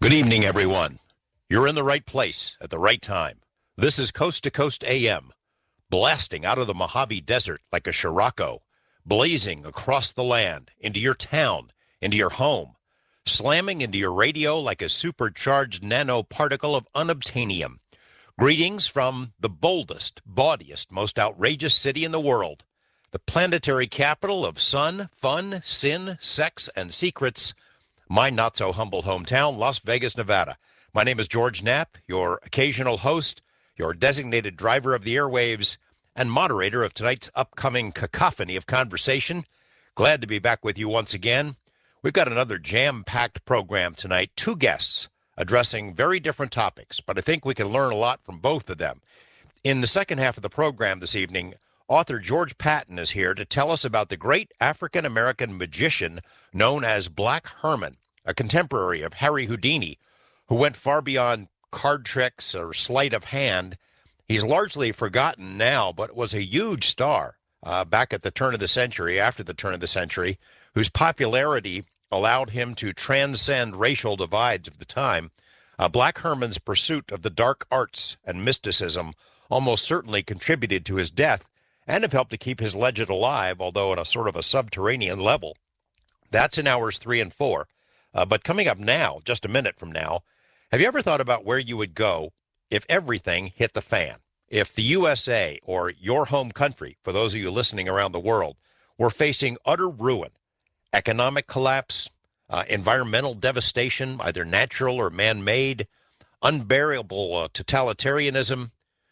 Good evening, everyone. You're in the right place at the right time. This is Coast to Coast AM, blasting out of the Mojave Desert like a Scirocco, blazing across the land, into your town, into your home, slamming into your radio like a supercharged nanoparticle of unobtainium. Greetings from the boldest, bawdiest, most outrageous city in the world, the planetary capital of sun, fun, sin, sex, and secrets, my not-so-humble hometown, Las Vegas, Nevada. My name is George Knapp, your occasional host, your designated driver of the airwaves, and moderator of tonight's upcoming cacophony of conversation. Glad to be back with you once again. We've got another jam-packed program tonight, two guests addressing very different topics, but I think we can learn a lot from both of them. In the second half of the program this evening, author George Patton is here to tell us about the great African-American magician known as Black Herman, a contemporary of Harry Houdini, who went far beyond card tricks or sleight of hand. He's largely forgotten now, but was a huge star back at the turn of the century, after the turn of the century, whose popularity allowed him to transcend racial divides of the time. Black Herman's pursuit of the dark arts and mysticism almost certainly contributed to his death and have helped to keep his legend alive, although on a sort of a subterranean level. That's in hours 3 and 4. But coming up now, just a minute from now, have you ever thought about where you would go if everything hit the fan? If the USA, or your home country, for those of you listening around the world, were facing utter ruin, economic collapse, environmental devastation, either natural or man-made, unbearable totalitarianism,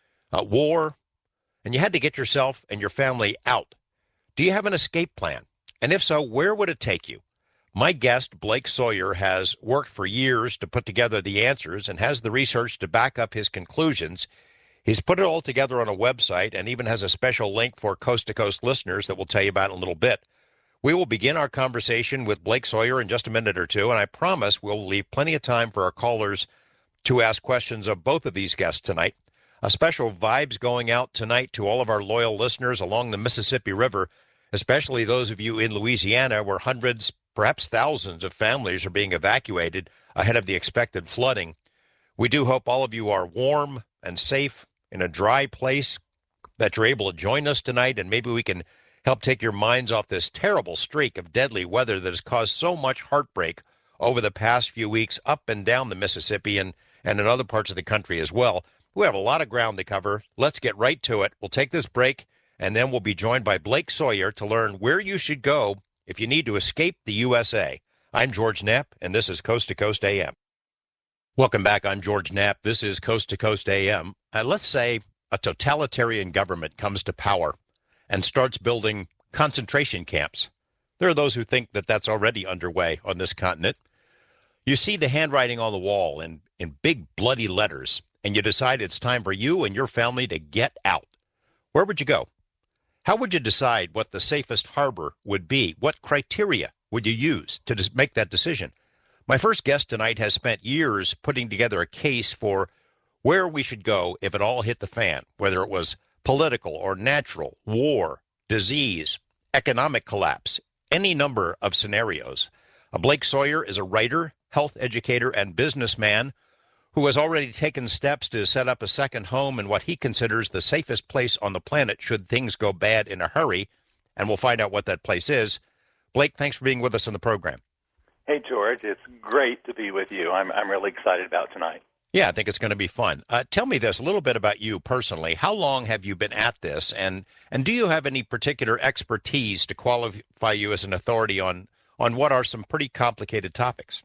war, and you had to get yourself and your family out. Do you have an escape plan? And if so, where would it take you? My guest, Blake Sawyer, has worked for years to put together the answers and has the research to back up his conclusions. He's put it all together on a website and even has a special link for Coast to Coast listeners that we'll tell you about in a little bit. We will begin our conversation with Blake Sawyer in just a minute or two, and I promise we'll leave plenty of time for our callers to ask questions of both of these guests tonight. A special vibes going out tonight to all of our loyal listeners along the Mississippi River, especially those of you in Louisiana where hundreds, perhaps thousands of families are being evacuated ahead of the expected flooding. We do hope all of you are warm and safe in a dry place, that you're able to join us tonight, and maybe we can help take your minds off this terrible streak of deadly weather that has caused so much heartbreak over the past few weeks up and down the Mississippi and in other parts of the country as well. We have a lot of ground to cover. Let's get right to it. We'll take this break, and then we'll be joined by Blake Sawyer to learn where you should go if you need to escape the USA. I'm George Knapp, and this is Coast to Coast AM. Welcome back. I'm George Knapp. This is Coast to Coast AM. Let's say a totalitarian government comes to power and starts building concentration camps. There are those who think that that's already underway on this continent. You see the handwriting on the wall in big bloody letters, and you decide it's time for you and your family to get out. Where would you go? How would you decide what the safest harbor would be? What criteria would you use to make that decision? My first guest tonight has spent years putting together a case for where we should go if it all hit the fan, whether it was political or natural, war, disease, economic collapse, any number of scenarios. Blake Sawyer is a writer, health educator, and businessman who has already taken steps to set up a second home in what he considers the safest place on the planet should things go bad in a hurry, and we'll find out what that place is. Blake, thanks for being with us on the program. Hey, George. It's great to be with you. I'm really excited about tonight. Yeah, I think it's going to be fun. Tell me this, a little bit about you personally. How long have you been at this, and do you have any particular expertise to qualify you as an authority on what are some pretty complicated topics?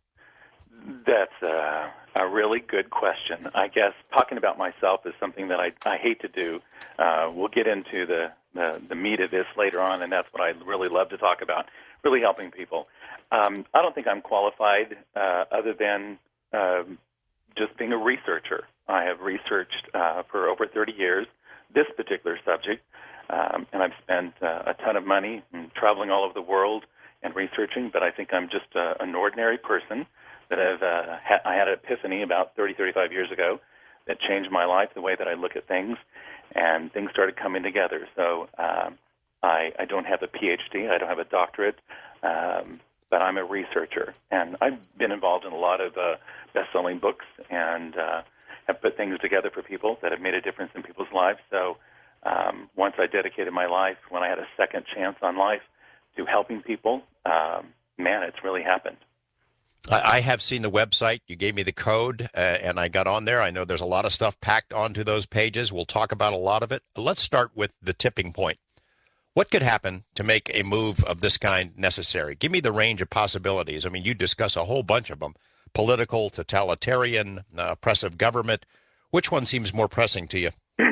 That's a really good question. I guess talking about myself is something that I hate to do. We'll get into the meat of this later on, and that's what I really love to talk about, really helping people. I don't think I'm qualified other than just being a researcher. I have researched for over 30 years this particular subject, and I've spent a ton of money traveling all over the world and researching, but I think I'm just an ordinary person that I had an epiphany about 35 years ago that changed my life, the way that I look at things, and things started coming together. So I don't have a PhD, I don't have a doctorate, but I'm a researcher, and I've been involved in a lot of best-selling books and have put things together for people that have made a difference in people's lives. So once I dedicated my life, when I had a second chance on life, to helping people, man, it's really happened. I have seen the website. You gave me the code, and I got on there. I know there's a lot of stuff packed onto those pages. We'll talk about a lot of it. Let's start with the tipping point. What could happen to make a move of this kind necessary? Give me the range of possibilities. I mean, you discuss a whole bunch of them: political, totalitarian, oppressive government. Which one seems more pressing to you?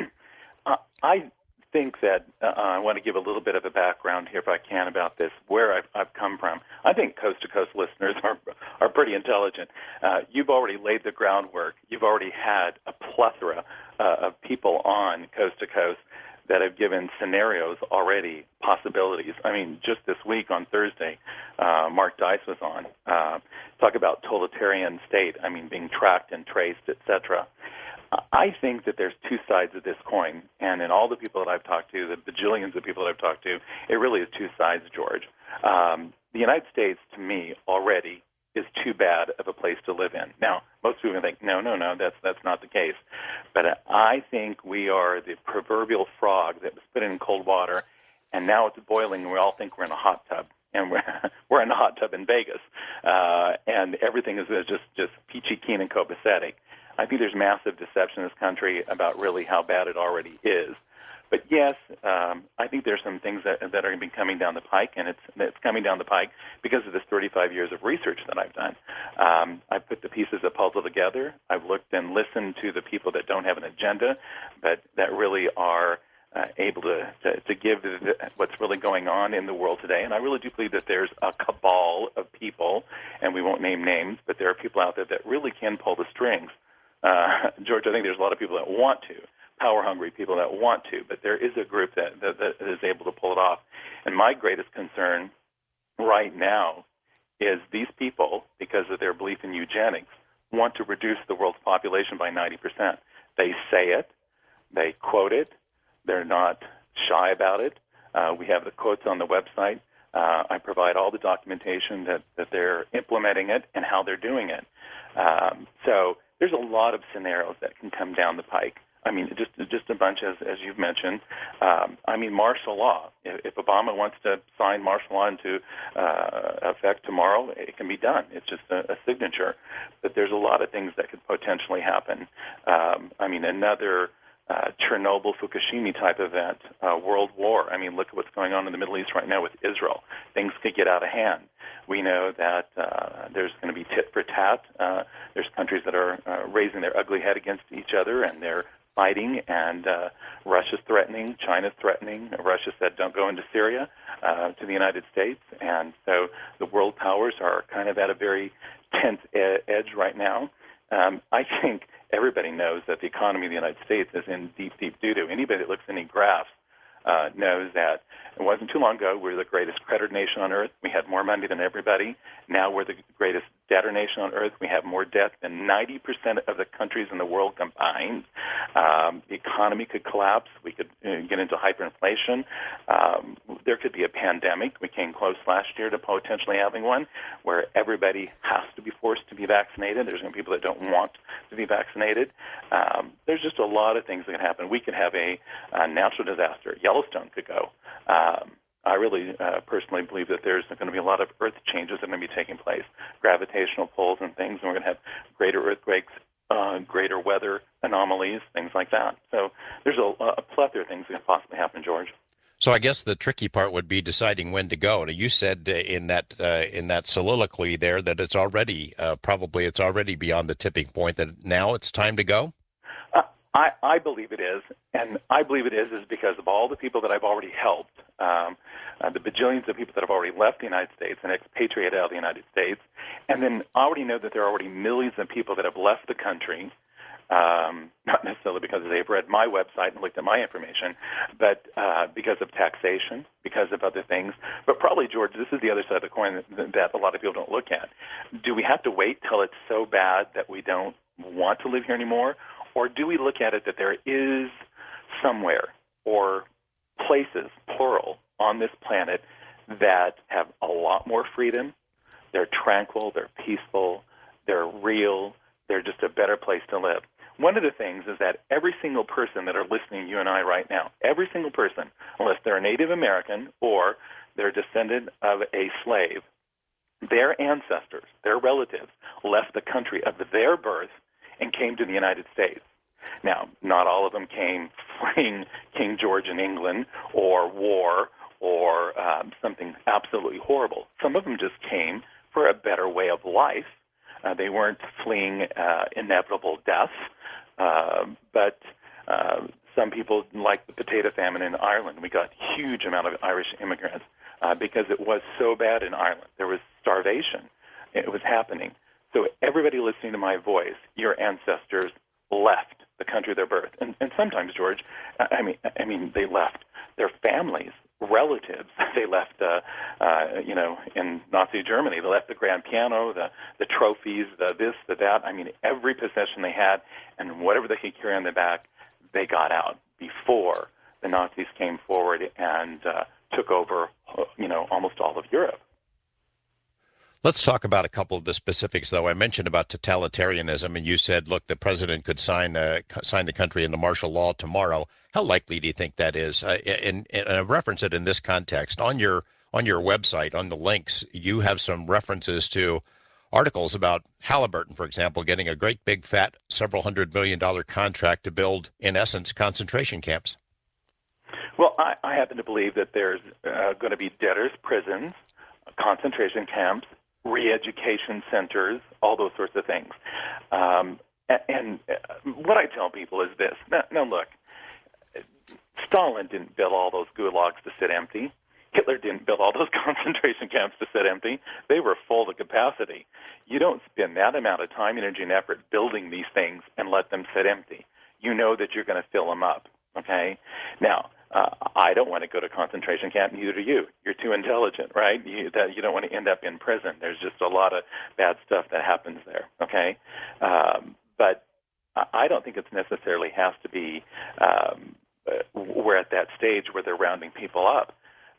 I think that I want to give a little bit of a background here, if I can, about this, where I've come from. I think coast-to-coast listeners are pretty intelligent. You've already laid the groundwork. You've already had a plethora of people on coast-to-coast that have given scenarios already, possibilities. I mean, just this week on Thursday, Mark Dice was on. Talk about totalitarian state, I mean, being tracked and traced, etc. I think that there's two sides of this coin, and in all the people that I've talked to, the bajillions of people that I've talked to, it really is two sides, George. The United States, to me, already is too bad of a place to live in. Now, most people think, no, that's not the case. But I think we are the proverbial frog that was put in cold water, and now it's boiling, and we all think we're in a hot tub. And we're in a hot tub in Vegas, and everything is just peachy keen and copacetic. I think there's massive deception in this country about really how bad it already is. But yes, I think there's some things that are going to be coming down the pike, and it's coming down the pike because of this 35 years of research that I've done. I've put the pieces of the puzzle together. I've looked and listened to the people that don't have an agenda, but that really are able to give what's really going on in the world today. And I really do believe that there's a cabal of people, and we won't name names, but there are people out there that really can pull the strings. George, I think there's a lot of people that want to, power-hungry people that want to, but there is a group that is able to pull it off. And my greatest concern right now is these people, because of their belief in eugenics, want to reduce the world's population by 90%. They say it, they quote it, they're not shy about it. We have the quotes on the website. I provide all the documentation that they're implementing it and how they're doing it. So there's a lot of scenarios that can come down the pike. I mean, just a bunch, as you've mentioned. I mean, martial law. If Obama wants to sign martial law into effect tomorrow, it can be done. It's just a signature. But there's a lot of things that could potentially happen. I mean, another Chernobyl, Fukushima type event, world war. I mean, look at what's going on in the Middle East right now with Israel. Things could get out of hand. We know that there's going to be tit for tat. There's countries that are raising their ugly head against each other, and they're fighting, and Russia's threatening, China's threatening. Russia said don't go into Syria to the United States, and so the world powers are kind of at a very tense edge right now. I think everybody knows that the economy of the United States is in deep, deep doo-doo. Anybody that looks at any graphs knows that it wasn't too long ago we were the greatest creditor nation on earth. We had more money than everybody. Now we're the greatest debtor nation on earth. We have more debt than 90% of the countries in the world combined. The economy could collapse. We could get into hyperinflation. There could be a pandemic. We came close last year to potentially having one where everybody has to be forced to be vaccinated. There's going to be people that don't want to be vaccinated. There's just a lot of things that can happen. We could have a natural disaster. Yellowstone could go. I really personally believe that there's going to be a lot of earth changes that are going to be taking place, gravitational pulls and things, and we're going to have greater earthquakes, greater weather anomalies, things like that. So there's a plethora of things that can possibly happen, George. So I guess the tricky part would be deciding when to go. Now, you said in that soliloquy there that it's already beyond the tipping point, that now it's time to go? I believe it is, and I believe it is because of all the people that I've already helped, the bajillions of people that have already left the United States and expatriated out of the United States, and then I already know that there are already millions of people that have left the country, not necessarily because they've read my website and looked at my information, but because of taxation, because of other things. But probably, George, this is the other side of the coin that a lot of people don't look at. Do we have to wait till it's so bad that we don't want to live here anymore? Or do we look at it that there is somewhere or places, plural, on this planet that have a lot more freedom, they're tranquil, they're peaceful, they're real, They're just a better place to live. One of the things is that every single person that are listening to you and I right now, every single person, unless they're a Native American or they're a descendant of a slave, their ancestors, their relatives, left the country of their birth and came to the United States. Now, not all of them came fleeing King George in England or war or something absolutely horrible. Some of them just came for a better way of life. They weren't fleeing inevitable death, but some people, like the potato famine in Ireland, we got a huge amount of Irish immigrants because it was so bad in Ireland. There was starvation. It was happening. So everybody listening to my voice, your ancestors left the country of their birth. And sometimes, George, I mean, they left their families, relatives. They left, in Nazi Germany, they left the grand piano, the trophies, the this, the that. I mean, every possession they had and whatever they could carry on their back, they got out before the Nazis came forward and took over, almost all of Europe. Let's talk about a couple of the specifics, though. I mentioned about totalitarianism, and you said, look, the president could sign the country into martial law tomorrow. How likely do you think that is? And I reference it in this context. On your website, on the links, you have some references to articles about Halliburton, for example, getting a great big fat several $100 million contract to build, in essence, concentration camps. Well, I happen to believe that there's going to be debtors' prisons, concentration camps, re-education centers, all those sorts of things. And what I tell people is this. Now look, Stalin didn't build all those gulags to sit empty. Hitler didn't build all those concentration camps to sit empty. They were full to capacity. You don't spend that amount of time, energy, and effort building these things and let them sit empty. You know that you're going to fill them up, okay? Now, I don't want to go to concentration camp, neither do you. You're too intelligent, right? You don't want to end up in prison. There's just a lot of bad stuff that happens there, okay? But I don't think it necessarily has to be we're at that stage where they're rounding people up.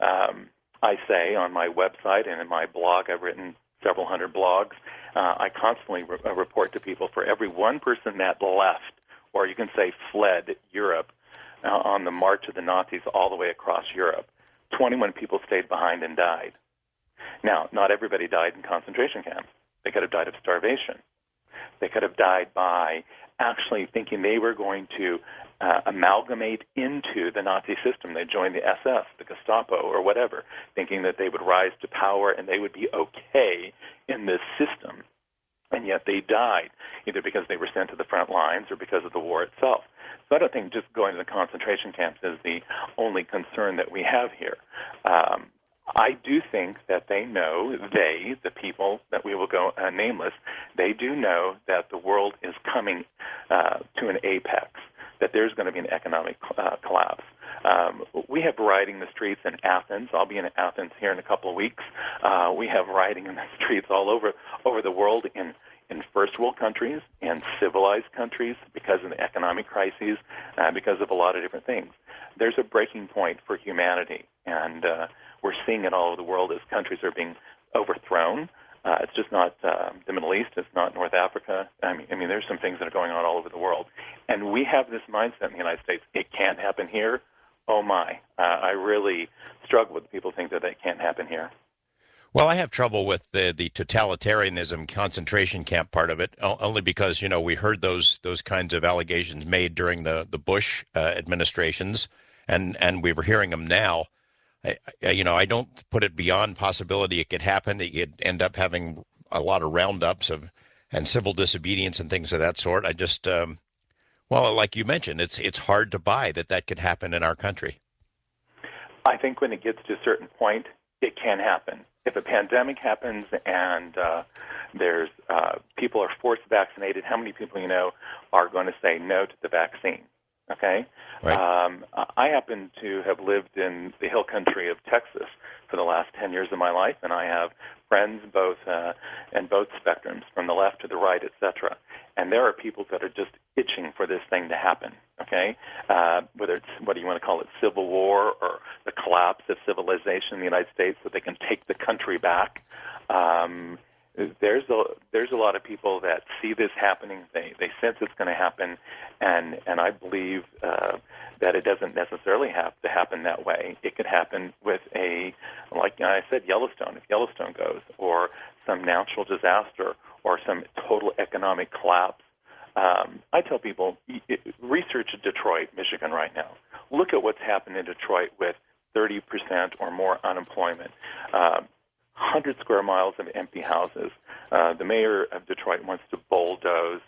I say on my website and in my blog, I've written several hundred blogs, I constantly report to people for every one person that left, or you can say fled Europe, on the march of the Nazis all the way across Europe, 21 people stayed behind and died. Now, not everybody died in concentration camps. They could have died of starvation. They could have died by actually thinking they were going to amalgamate into the Nazi system. They joined the SS, the Gestapo, or whatever, thinking that they would rise to power and they would be okay in this system. And yet they died, either because they were sent to the front lines or because of the war itself. So I don't think just going to the concentration camps is the only concern that we have here. I do think that they know, the people that we will go nameless, they do know that the world is coming to an apex, that there's going to be an economic collapse. We have rioting in the streets in Athens. I'll be in Athens here in a couple of weeks. We have rioting in the streets all over the world in first world countries and civilized countries because of the economic crises, because of a lot of different things. There's a breaking point for humanity, and we're seeing it all over the world as countries are being overthrown. It's just not the Middle East. It's not North Africa. I mean, there's some things that are going on all over the world. And we have this mindset in the United States. It can't happen here. Oh, my. I really struggle with people think that it can't happen here. Well, I have trouble with the totalitarianism concentration camp part of it, only because, we heard those kinds of allegations made during the Bush administrations, and we were hearing them now. I don't put it beyond possibility it could happen, that you'd end up having a lot of roundups and civil disobedience and things of that sort. I just, like you mentioned, it's hard to buy that could happen in our country. I think when it gets to a certain point, it can happen. If a pandemic happens and there's people are forced vaccinated, how many people are going to say no to the vaccine? Okay? Right. I happen to have lived in the hill country of Texas for the last 10 years of my life, and I have friends both in both spectrums, from the left to the right, etc. And there are people that are just itching for this thing to happen, okay? Whether it's, what do you want to call it, civil war or the collapse of civilization in the United States so they can take the country back. there's a lot of people that see this happening. They sense it's going to happen, and I believe that it doesn't necessarily have to happen that way. It could happen with like I said, Yellowstone. If Yellowstone goes, or some natural disaster, or some total economic collapse. I tell people, research Detroit, Michigan right now. Look at what's happened in Detroit with 30% or more unemployment. 100 square miles of empty houses. The mayor of Detroit wants to bulldoze,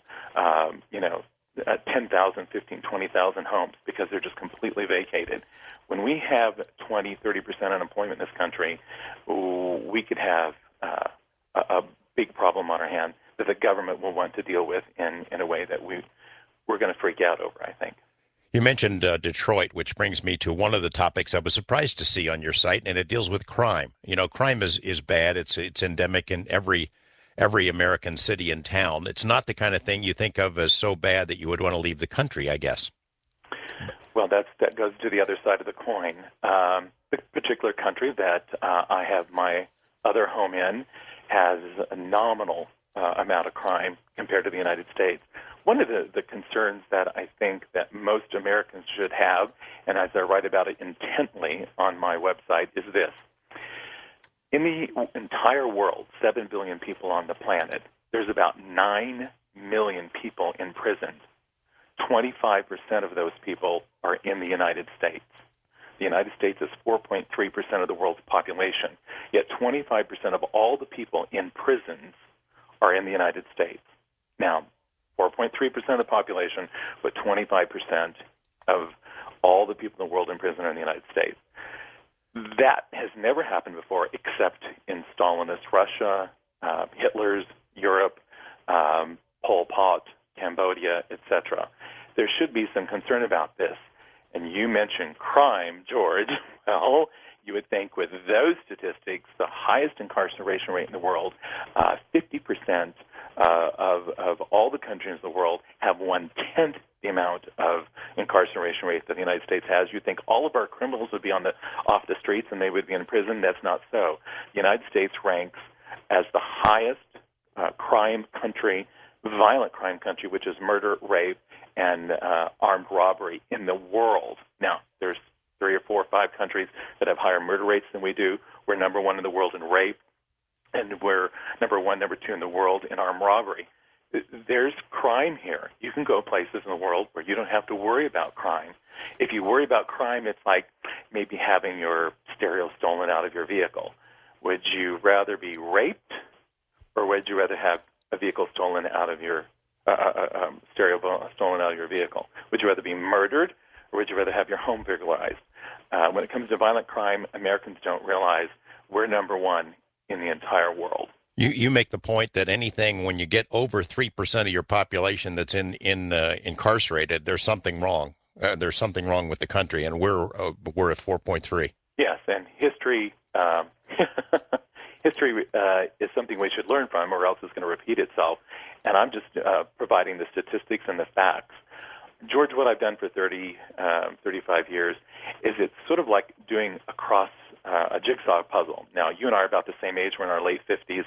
10,000, 15, 20,000 homes because they're just completely vacated. When we have 20, 30% unemployment in this country, we could have a big problem on our hands that the government will want to deal with in a way that we're going to freak out over, I think. You mentioned Detroit, which brings me to one of the topics I was surprised to see on your site, and it deals with crime. You know, crime is bad. It's endemic in every American city and town. It's not the kind of thing you think of as so bad that you would want to leave the country, I guess. Well, that goes to the other side of the coin. The particular country that I have my other home in has a nominal amount of crime compared to the United States. One of the concerns that I think that most Americans should have, and as I write about it intently on my website, is this. In the entire world, 7 billion people on the planet, there's about 9 million people in prison. 25% of those people are in the United States. The United States is 4.3% of the world's population, yet 25% of all the people in prisons are in the United States. Now, 4.3% of the population, but 25% of all the people in the world in prison are in the United States. That has never happened before except in Stalinist Russia, Hitler's Europe, Pol Pot, Cambodia, etc. There should be some concern about this. And you mentioned crime, George. Well, you would think with those statistics, the highest incarceration rate in the world, 50% of all the countries in the world have 1/10 the amount of incarceration rate that the United States has. You think all of our criminals would be off the streets and they would be in prison. That's not so. The United States ranks as the highest crime country, violent crime country, which is murder, rape, and armed robbery in the world. Now, there's 3 or 4 or 5 countries that have higher murder rates than we do. We're number 1 in the world in rape, and we're number 1, number 2 in the world in armed robbery. There's crime here. You can go places in the world where you don't have to worry about crime. If you worry about crime, it's like maybe having your stereo stolen out of your vehicle. Would you rather be raped, or would you rather have a vehicle stolen out of your stereo stolen out of your vehicle? Would you rather be murdered, or would you rather have your home burglarized? When it comes to violent crime, Americans don't realize we're number 1 in the entire world. You make the point that anything when you get over 3% of your population that's incarcerated, there's something wrong. There's something wrong with the country, and we're at 4.3. Yes, and history history is something we should learn from, or else it's going to repeat itself. And I'm just providing the statistics and the facts. George, what I've done for 35 years is it's sort of like doing a jigsaw puzzle. Now, you and I are about the same age. We're in our late 50s.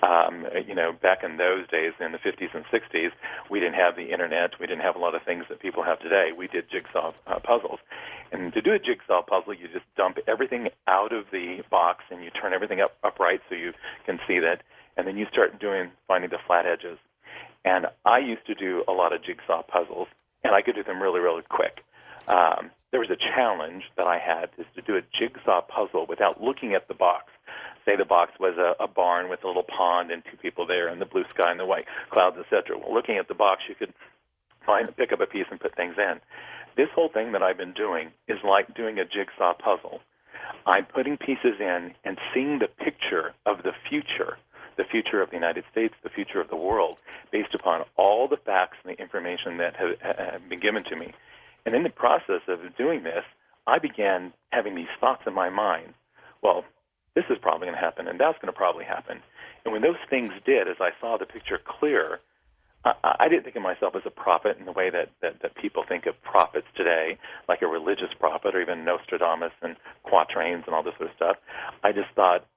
Back in those days, in the 50s and 60s, we didn't have the internet. We didn't have a lot of things that people have today. We did jigsaw puzzles. And to do a jigsaw puzzle, you just dump everything out of the box and you turn everything upright so you can see that. And then you start finding the flat edges. And I used to do a lot of jigsaw puzzles, and I could do them really, really quick. There was a challenge that I had, is to do a jigsaw puzzle without looking at the box. Say the box was a barn with a little pond and 2 people there and the blue sky and the white clouds, etc. Well, looking at the box, you could pick up a piece and put things in. This whole thing that I've been doing is like doing a jigsaw puzzle. I'm putting pieces in and seeing the picture of the future of the United States, the future of the world, based upon all the facts and the information that have been given to me. And in the process of doing this, I began having these thoughts in my mind. Well, this is probably going to happen, and that's going to probably happen. And when those things did, as I saw the picture clear, I didn't think of myself as a prophet in the way that people think of prophets today, like a religious prophet or even Nostradamus and quatrains and all this sort of stuff. I just thought,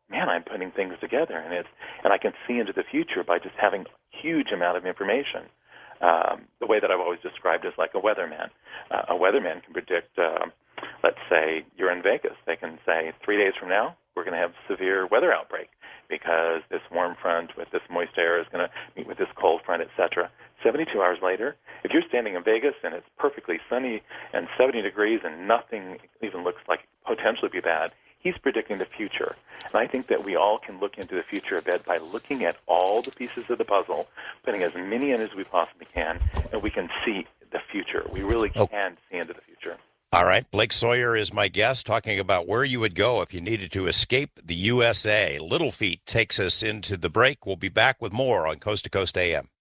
man, I'm putting things together, and I can see into the future by just having a huge amount of information. The way that I've always described is like a weatherman. A weatherman can predict, let's say you're in Vegas. They can say 3 days from now, we're going to have severe weather outbreak because this warm front with this moist air is going to meet with this cold front, etc. 72 hours later, if you're standing in Vegas and it's perfectly sunny and 70 degrees and nothing even looks like it could potentially be bad, he's predicting the future. And I think that we all can look into the future a bit by looking at all the pieces of the puzzle, putting as many in as we possibly can, and we can see the future. We really can see into the future. All right. Blake Sawyer is my guest, talking about where you would go if you needed to escape the USA. Little Feat takes us into the break. We'll be back with more on Coast to Coast AM.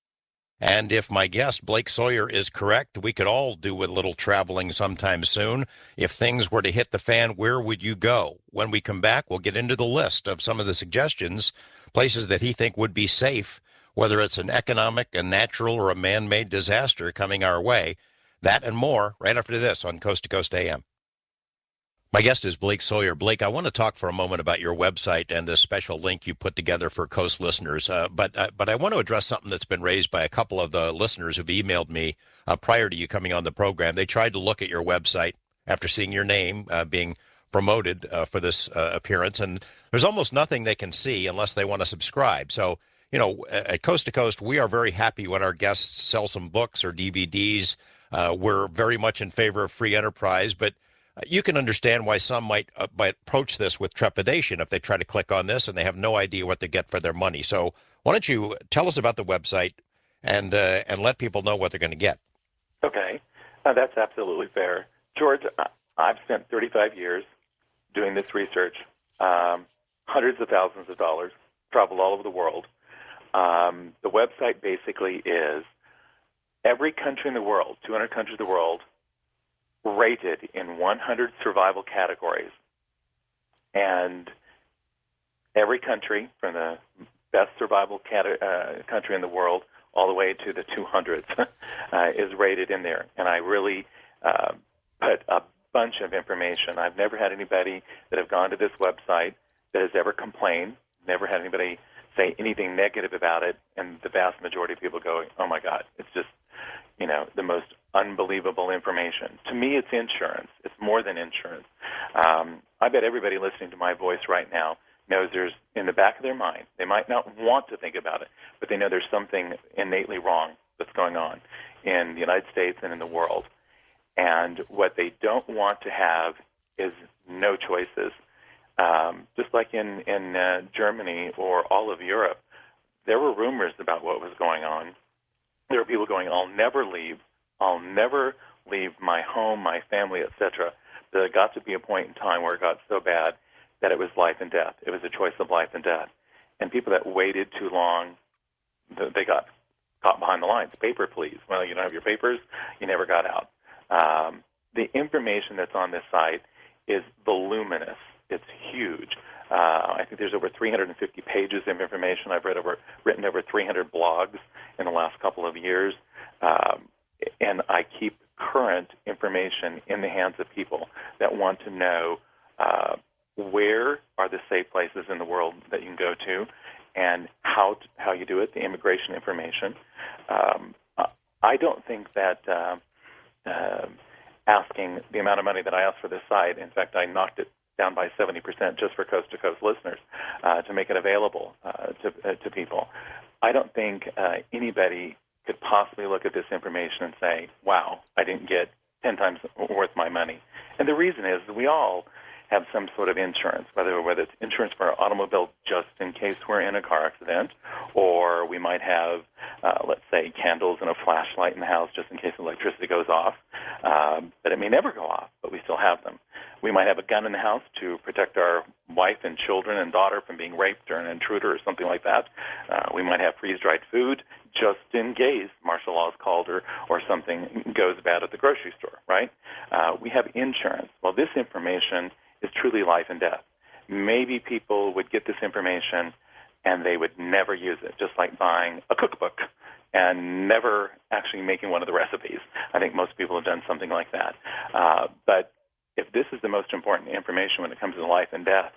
And if my guest, Blake Sawyer, is correct, we could all do with a little traveling sometime soon. If things were to hit the fan, where would you go? When we come back, we'll get into the list of some of the suggestions, places that he think would be safe, whether it's an economic, a natural, or a man-made disaster coming our way. That and more right after this on Coast to Coast AM. My guest is Blake Sawyer. Blake, I want to talk for a moment about your website and this special link you put together for Coast listeners. But I want to address something that's been raised by a couple of the listeners who've emailed me prior to you coming on the program. They tried to look at your website after seeing your name being promoted for this appearance, and there's almost nothing they can see unless they want to subscribe. So, you know, at Coast to Coast, we are very happy when our guests sell some books or DVDs. We're very much in favor of free enterprise, but you can understand why some might approach this with trepidation if they try to click on this and they have no idea what they get for their money. So why don't you tell us about the website and let people know what they're going to get? Okay. That's absolutely fair. George, I've spent 35 years doing this research, hundreds of thousands of dollars, traveled all over the world. The website basically is every country in the world, 200 countries in the world, rated in 100 survival categories. And every country, from the best survival country in the world all the way to the 200s, is rated in there. And I really put a bunch of information. I've never had anybody that have gone to this website that has ever complained, never had anybody say anything negative about it, and the vast majority of people go, oh my God, it's just, you know, the most unbelievable information. To me, it's insurance. It's more than insurance. I bet everybody listening to my voice right now knows there's, in the back of their mind, they might not want to think about it, but they know there's something innately wrong that's going on in the United States and in the world. And what they don't want to have is no choices. Just like in Germany or all of Europe, there were rumors about what was going on. There were people going, I'll never leave my home, my family, etc. There got to be a point in time where it got so bad that it was life and death. It was a choice of life and death. And people that waited too long, they got caught behind the lines. Paper, please. Well, you don't have your papers, you never got out. The information that's on this site is voluminous. It's huge. I think there's over 350 pages of information. I've written over 300 blogs in the last couple of years, and I keep current information in the hands of people that want to know where are the safe places in the world that you can go to, and how you do it, the immigration information. I don't think that asking the amount of money that I asked for this site, in fact, I knocked it down by 70% just for Coast to Coast listeners to make it available to people. I don't think anybody could possibly look at this information and say, wow, I didn't get 10 times worth my money. And the reason is we all have some sort of insurance, whether it's insurance for our automobile just in case we're in a car accident, or we might have, let's say, candles and a flashlight in the house just in case electricity goes off. But it may never go off, but we still have them. We might have a gun in the house to protect our wife and children and daughter from being raped or an intruder or something like that. We might have freeze-dried food just in case martial law is called or something goes bad at the grocery store, right? We have insurance. Well, this information is truly life and death. Maybe people would get this information and they would never use it, just like buying a cookbook and never actually making one of the recipes. I think most people have done something like that. But if this is the most important information when it comes to life and death,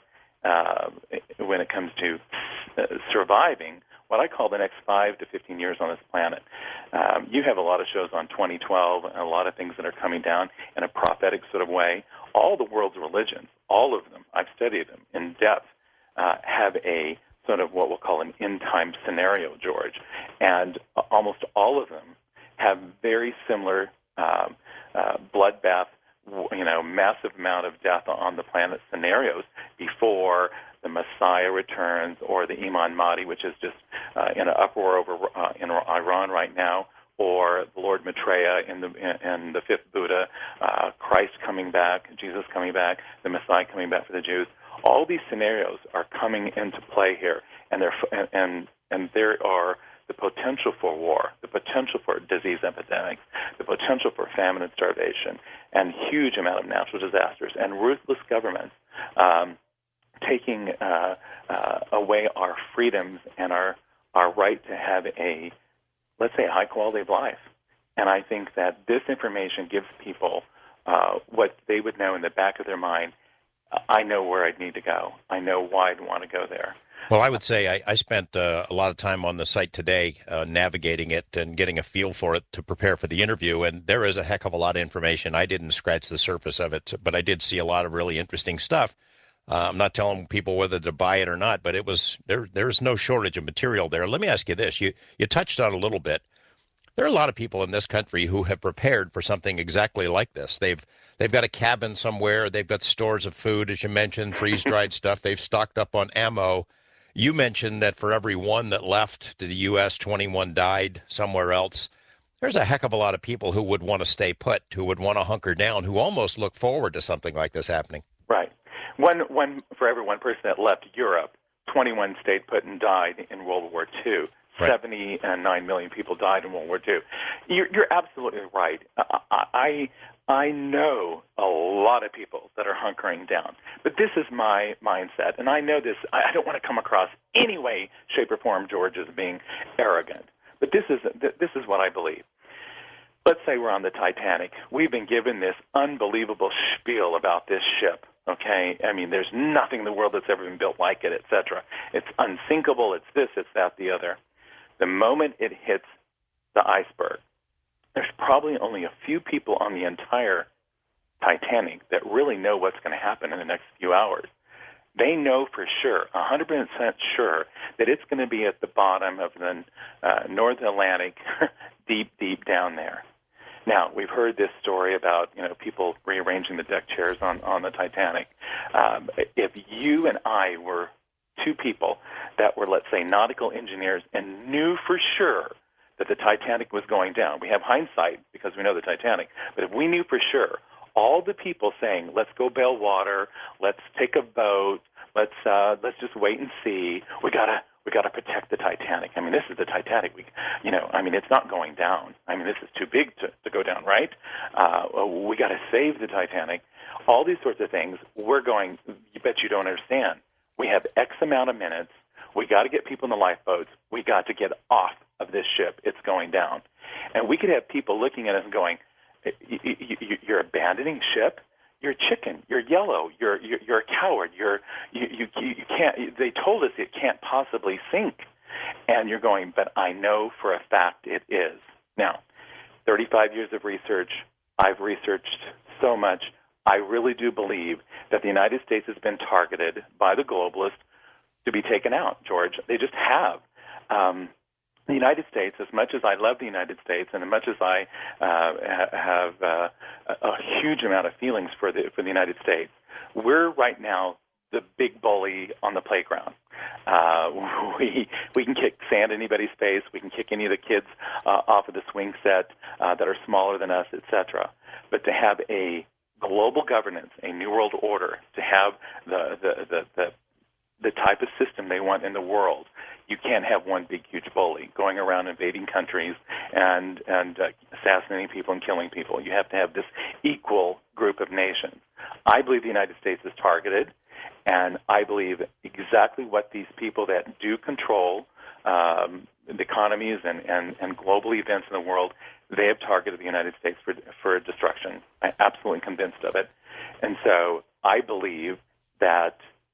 when it comes to surviving what I call the next 5 to 15 years on this planet. You have a lot of shows on 2012 and a lot of things that are coming down in a prophetic sort of way. All the world's religions, all of them, I've studied them in depth, have a sort of what we'll call an end-time scenario, George. And almost all of them have very similar bloodbath, massive amount of death on the planet scenarios before the Messiah returns, or the Imam Mahdi, which is just in an uproar over in Iran right now, or the Lord Maitreya in the fifth Buddha, Christ coming back, Jesus coming back, the Messiah coming back for the Jews. All these scenarios are coming into play here, and there are the potential for war, the potential for disease epidemics, the potential for famine and starvation, and huge amount of natural disasters, and ruthless governments taking away our freedoms and our right to have a, let's say, a high quality of life. And I think that this information gives people what they would know in the back of their mind. I know where I'd need to go. I know why I'd want to go there. Well, I would say I spent a lot of time on the site today navigating it and getting a feel for it to prepare for the interview, and there is a heck of a lot of information. I didn't scratch the surface of it, but I did see a lot of really interesting stuff. I'm not telling people whether to buy it or not, but it was there's no shortage of material there. Let me ask you this. You touched on a little bit. There are a lot of people in this country who have prepared for something exactly like this. They've got a cabin somewhere. They've got stores of food, as you mentioned, freeze-dried stuff. They've stocked up on ammo. You mentioned that for every one that left to the U.S., 21 died somewhere else. There's a heck of a lot of people who would want to stay put, who would want to hunker down, who almost look forward to something like this happening. Right. For every one person that left Europe, 21 stayed put and died in World War II. Right. 79 million people died in World War II. You're absolutely right. I know a lot of people that are hunkering down, but this is my mindset, and I know this. I don't want to come across any way, shape, or form, George, as being arrogant, but this is what I believe. Let's say we're on the Titanic. We've been given this unbelievable spiel about this ship. Okay, I mean, there's nothing in the world that's ever been built like it, etc. It's unsinkable. It's this. It's that. The other. The moment it hits the iceberg, there's probably only a few people on the entire Titanic that really know what's going to happen in the next few hours. They know for sure, 100% sure, that it's going to be at the bottom of the North Atlantic, deep, deep down there. Now, we've heard this story about people rearranging the deck chairs on the Titanic. If you and I were two people that were, let's say, nautical engineers and knew for sure that the Titanic was going down. We have hindsight because we know the Titanic, but if we knew for sure, all the people saying, "Let's go bail water, let's take a boat, let's just wait and see. We gotta protect the Titanic. I mean, this is the Titanic. It's not going down. I mean, this is too big to go down, right? We got to save the Titanic." All these sorts of things. We're going. You bet you don't understand. We have X amount of minutes. We got to get people in the lifeboats. We got to get off of this ship. It's going down. And we could have people looking at us and going, "You're abandoning ship? You're chicken. You're yellow. You're a coward. You can't. They told us it can't possibly sink." And you're going, "But I know for a fact it is." Now, 35 years of research. I've researched so much. I really do believe that the United States has been targeted by the globalists to be taken out, George. They just have. The United States, as much as I love the United States and as much as I have a huge amount of feelings for the United States, we're right now the big bully on the playground. We can kick sand in anybody's face. We can kick any of the kids off of the swing set that are smaller than us, etc. But to have a global governance, a new world order, to have the type of system they want in the world, you can't have one big, huge bully going around invading countries and assassinating people and killing people. You have to have this equal group of nations. I believe the United States is targeted, and I believe exactly what these people that do control the economies and global events in the world, they have targeted the United States for destruction. I'm absolutely convinced of it. And so I believe that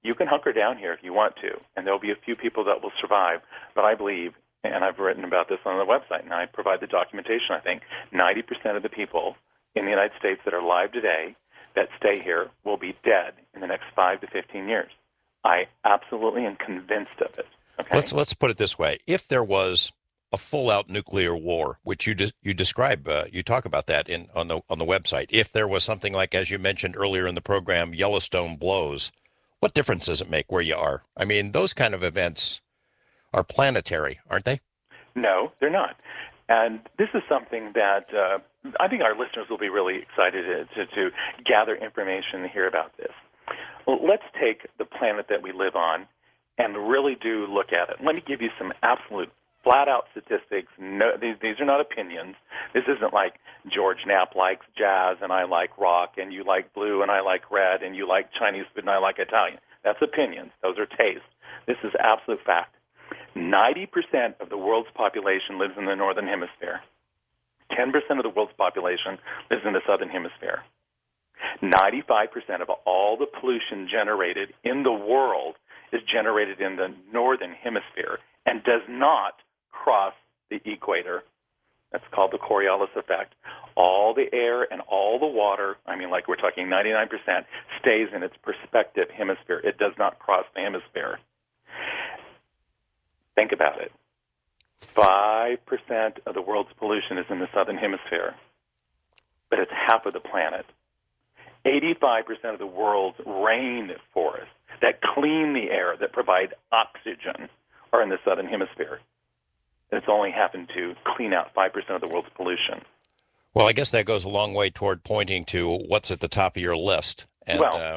you can hunker down here if you want to, and there'll be a few people that will survive. But I believe, and I've written about this on the website, and I provide the documentation, I think 90% of the people in the United States that are alive today that stay here will be dead in the next 5 to 15 years. I absolutely am convinced of it. Okay? Let's put it this way. If there was a full-out nuclear war, which you describe, you talk about that on the website. If there was something like, as you mentioned earlier in the program, Yellowstone blows, what difference does it make where you are? I mean, those kind of events are planetary, aren't they? No, they're not. And this is something that I think our listeners will be really excited to gather information and hear about this. Well, let's take the planet that we live on and really do look at it. Let me give you some absolute flat-out statistics. No, these are not opinions. This isn't like George Knapp likes jazz and I like rock, and you like blue and I like red, and you like Chinese food and I like Italian. That's opinions. Those are tastes. This is absolute fact. 90% of the world's population lives in the northern hemisphere. 10% of the world's population lives in the southern hemisphere. 95% of all the pollution generated in the world is generated in the northern hemisphere and does not cross the equator. That's called the Coriolis effect. All the air and all the water, I mean, like we're talking 99%, stays in its perspective hemisphere. It does not cross the hemisphere. Think about it. 5% of the world's pollution is in the southern hemisphere, but it's half of the planet. 85% of the world's rainforests that clean the air, that provide oxygen, are in the southern hemisphere. It's only happened to clean out 5% of the world's pollution. Well, I guess that goes a long way toward pointing to what's at the top of your list. And,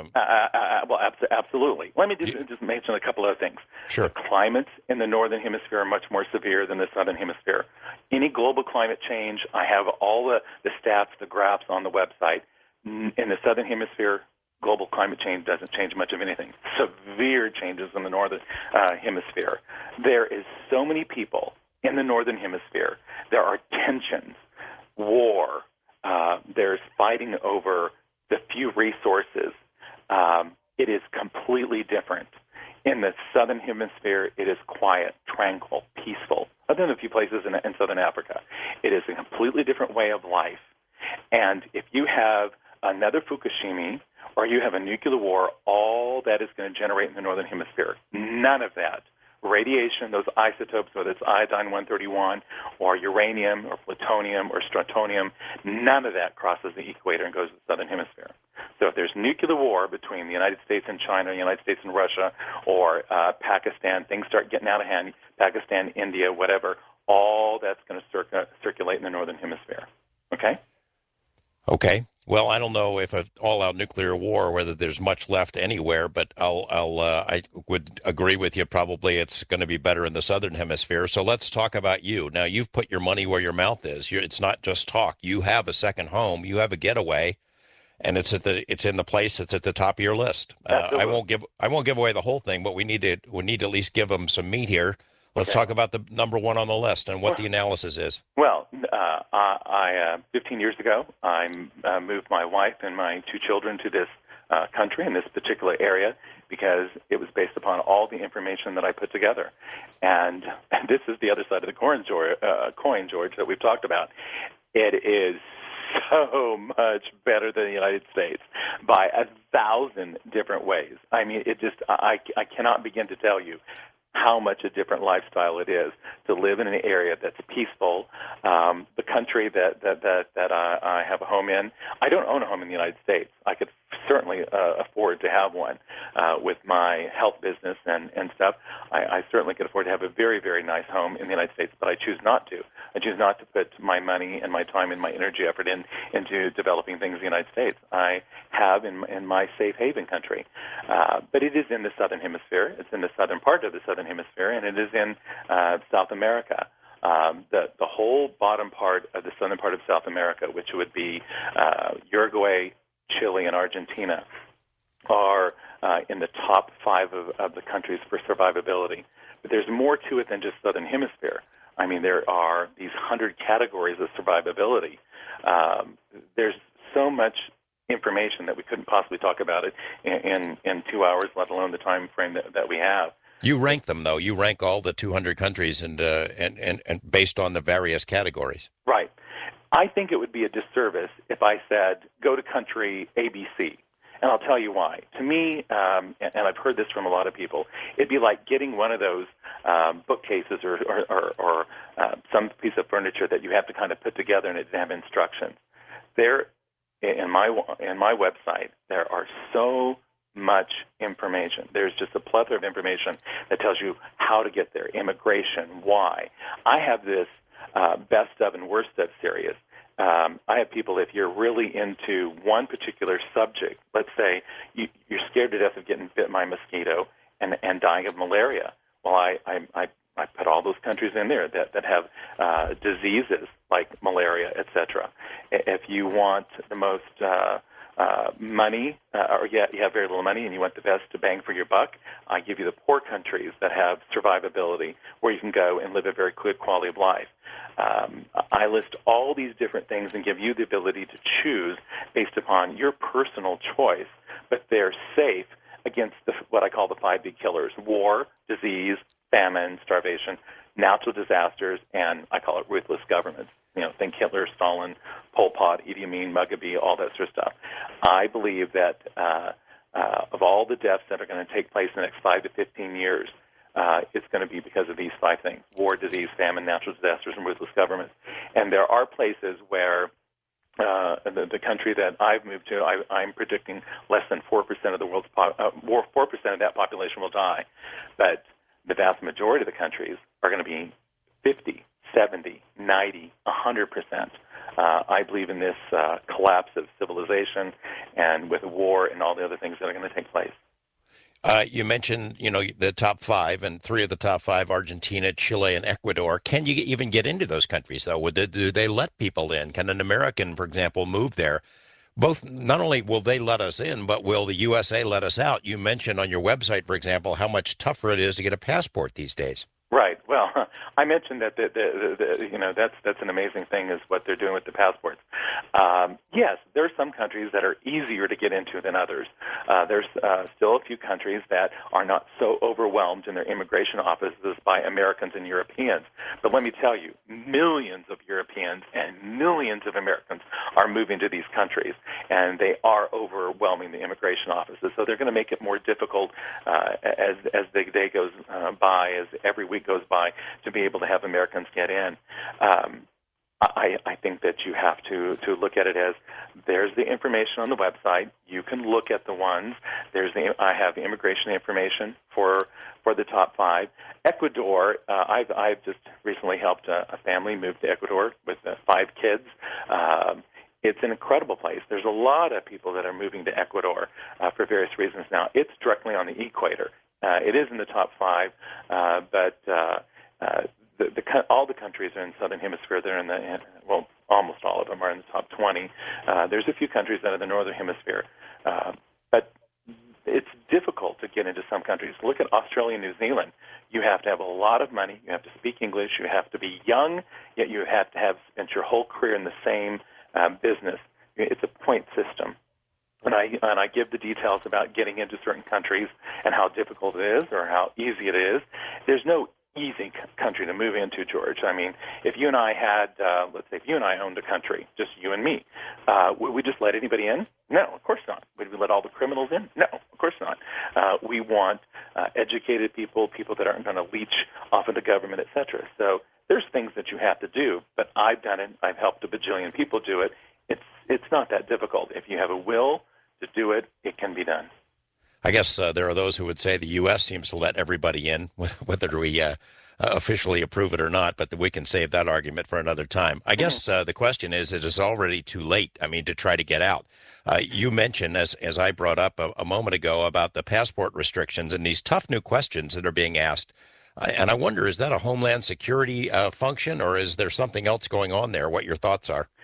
absolutely. Let me just mention a couple of things. Sure. The climates in the northern hemisphere are much more severe than the southern hemisphere. Any global climate change, I have all the stats, the graphs on the website. In the southern hemisphere, global climate change doesn't change much of anything. Severe changes in the northern hemisphere. There is so many people in the northern hemisphere. There are tensions, war. There's fighting over the few resources. It is completely different. In the southern hemisphere, it is quiet, tranquil, peaceful, other than a few places in southern Africa. It is a completely different way of life. And if you have another Fukushima or you have a nuclear war, all that is going to generate in the northern hemisphere. None of that. Radiation, those isotopes, whether it's iodine-131 or uranium or plutonium or strontium, none of that crosses the equator and goes to the southern hemisphere. So if there's nuclear war between the United States and China, the United States and Russia, or Pakistan, things start getting out of hand, Pakistan, India, whatever, all that's going to circulate in the northern hemisphere. Okay? Okay. Well, I don't know if an all-out nuclear war, whether there's much left anywhere, but I would agree with you. Probably it's going to be better in the southern hemisphere. So let's talk about you. Now, you've put your money where your mouth is. It's not just talk. You have a second home. You have a getaway, and it's in the place that's at the top of your list. I won't give away the whole thing, but we need to at least give them some meat here. Let's talk about the number one on the list and what the analysis is. Well, 15 years ago, I moved my wife and my two children to this country in this particular area because it was based upon all the information that I put together. And this is the other side of the coin, George, that we've talked about. It is so much better than the United States by 1,000 different ways. I mean, I cannot begin to tell you how much a different lifestyle it is to live in an area that's peaceful. The country that I have a home in, I don't own a home in the United States. I could certainly afford to have one with my health business and stuff. I certainly could afford to have a very, very nice home in the United States, but I choose not to. I choose not to put my money and my time and my energy effort into developing things in the United States. I have in my safe haven country. But it is in the southern hemisphere. It's in the southern part of the southern hemisphere, and it is in South America. The whole bottom part of the southern part of South America, which would be Uruguay, Chile, and Argentina, are in the top 5 of the countries for survivability. But there's more to it than just southern hemisphere. I mean, there are these 100 categories of survivability. There's so much information that we couldn't possibly talk about it in 2 hours, let alone the time frame that we have. You rank them, though. You rank all the 200 countries and based on the various categories. Right. I think it would be a disservice if I said, go to country ABC. And I'll tell you why. To me, and I've heard this from a lot of people, it'd be like getting one of those bookcases or some piece of furniture that you have to kind of put together and it have instructions. There, in my website, there are so much information. There's just a plethora of information that tells you how to get there, immigration, why. I have this best of and worst of series. I have people, if you're really into one particular subject, let's say you're scared to death of getting bit by a mosquito and dying of malaria. Well, I put all those countries in there that have diseases like malaria, etc. If you want the most money, or you have very little money and you want the best bang for your buck, I give you the poor countries that have survivability where you can go and live a very good quality of life. I list all these different things and give you the ability to choose based upon your personal choice, but they're safe against what I call the 5 big killers: war, disease, famine, starvation, natural disasters, and I call it ruthless governments. Think Hitler, Stalin, Pol Pot, Idi Amin, Mugabe, all that sort of stuff. I believe that of all the deaths that are going to take place in the next 5 to 15 years, it's going to be because of these 5 things: war, disease, famine, natural disasters, and ruthless governments. And there are places where the country that I've moved to, I'm predicting less than 4% of the world's 4% of that population will die. But the vast majority of the countries are going to be 50, 70, 90, 100%. I believe in this collapse of civilization and with war and all the other things that are going to take place. You mentioned, the top 5, and 3 of the top 5, Argentina, Chile, and Ecuador. Can you even get into those countries, though? Do they let people in? Can an American, for example, move there? Not only will they let us in, but will the USA let us out? You mentioned on your website, for example, how much tougher it is to get a passport these days. Right. Well, I mentioned that that's an amazing thing is what they're doing with the passports. Yes, there are some countries that are easier to get into than others. There's still a few countries that are not so overwhelmed in their immigration offices by Americans and Europeans. But let me tell you, millions of Europeans and millions of Americans are moving to these countries, and they are overwhelming the immigration offices. So they're going to make it more difficult as the day goes by, as every week goes by, to be able to have Americans get in. I think that you have to look at it as there's the information on the website. You can look at the ones. I have immigration information for the top 5. Ecuador, I've just recently helped a family move to Ecuador with 5 kids. It's an incredible place. There's a lot of people that are moving to Ecuador for various reasons now. It's directly on the equator. It is in the top 5, but all the countries are in the Southern Hemisphere. They're almost all of them are in the top 20. There's a few countries that are in the Northern Hemisphere, but it's difficult to get into some countries. Look at Australia and New Zealand. You have to have a lot of money. You have to speak English. You have to be young, yet you have to have spent your whole career in the same business. It's a point system. And I give the details about getting into certain countries and how difficult it is or how easy it is. There's no easy country to move into, George. I mean, if you and I had, let's say, if you and I owned a country, just you and me, would we just let anybody in? No, of course not. Would we let all the criminals in? No, of course not. We want educated people that aren't going to leech off of the government, et cetera. So there's things that you have to do, but I've done it. I've helped a bajillion people do it. It's not that difficult. If you have a will to do it, it can be done. I guess there are those who would say the U.S. seems to let everybody in, whether we officially approve it or not, but we can save that argument for another time. I guess the question is, it is already too late, to try to get out. You mentioned, as I brought up a moment ago, about the passport restrictions and these tough new questions that are being asked. And I wonder, is that a Homeland Security function, or is there something else going on there? What your thoughts are?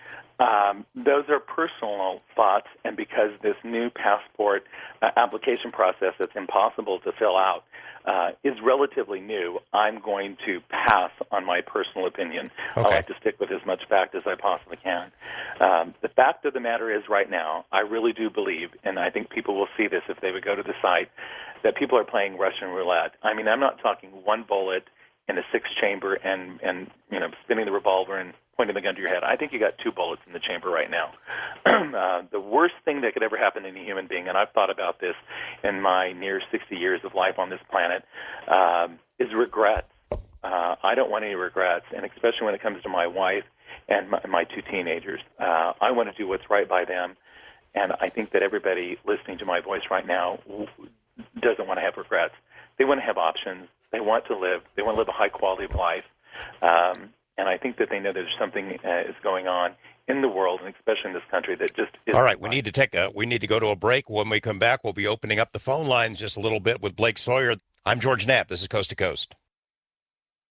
Those are personal thoughts, and because this new passport application process that's impossible to fill out is relatively new, I'm going to pass on my personal opinion. Okay. I like to stick with as much fact as I possibly can. The fact of the matter is right now, I really do believe, and I think people will see this if they would go to the site, that people are playing Russian roulette. I mean, I'm not talking one bullet in a six-chamber and spinning the revolver and pointing the gun to your head. I think you got two bullets in the chamber right now. The worst thing that could ever happen to any human being, and I've thought about this in my near 60 years of life on this planet, is regret. I don't want any regrets, and especially when it comes to my wife and my two teenagers. I want to do what's right by them, and I think that everybody listening to my voice right now doesn't want to have regrets. They want to have options. They want to live. They want to live a high quality of life. And I think that they know there's something is going on in the world, and especially in this country, that just isn't. All right, we need to go to a break. When we come back, we'll be opening up the phone lines just a little bit with Blake Sawyer. I'm George Knapp. This is Coast to Coast.